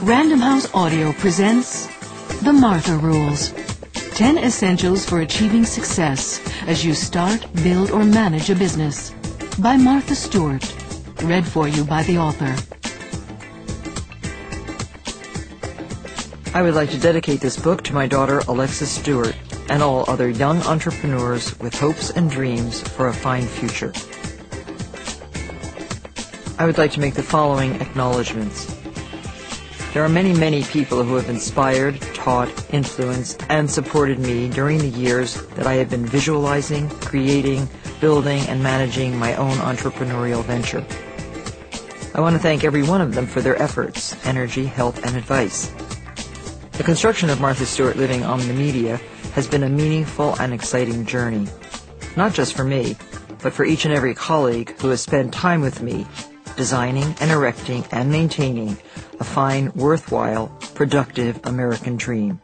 Random House Audio presents The Martha Rules. 10 Essentials for Achieving Success as you start, build, or manage a business. By Martha Stewart. Read for you by the author. I would like to dedicate this book to my daughter Alexis Stewart and all other young entrepreneurs with hopes and dreams for a fine future. I would like to make the following acknowledgments. There are many, many people who have inspired, taught, influenced, and supported me during the years that I have been visualizing, creating, building, and managing my own entrepreneurial venture. I want to thank every one of them for their efforts, energy, help, and advice. The construction of Martha Stewart Living on the Media has been a meaningful and exciting journey, not just for me, but for each and every colleague who has spent time with me, designing and erecting and maintaining a fine, worthwhile, productive American dream.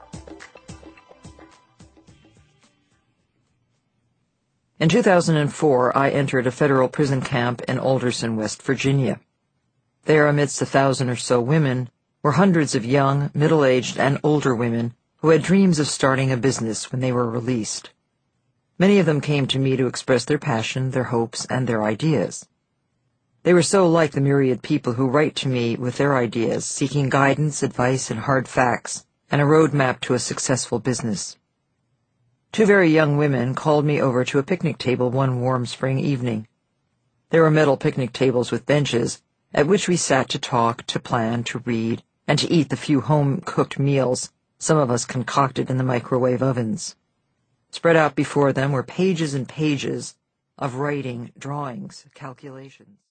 In 2004, I entered a federal prison camp in Alderson, West Virginia. There, amidst 1,000 or so women, were hundreds of young, middle-aged, and older women who had dreams of starting a business when they were released. Many of them came to me to express their passion, their hopes, and their ideas. They were so like the myriad people who write to me with their ideas, seeking guidance, advice, and hard facts, and a roadmap to a successful business. 2 very young women called me over to a picnic table one warm spring evening. There were metal picnic tables with benches, at which we sat to talk, to plan, to read, and to eat the few home-cooked meals some of us concocted in the microwave ovens. Spread out before them were pages and pages of writing, drawings, calculations.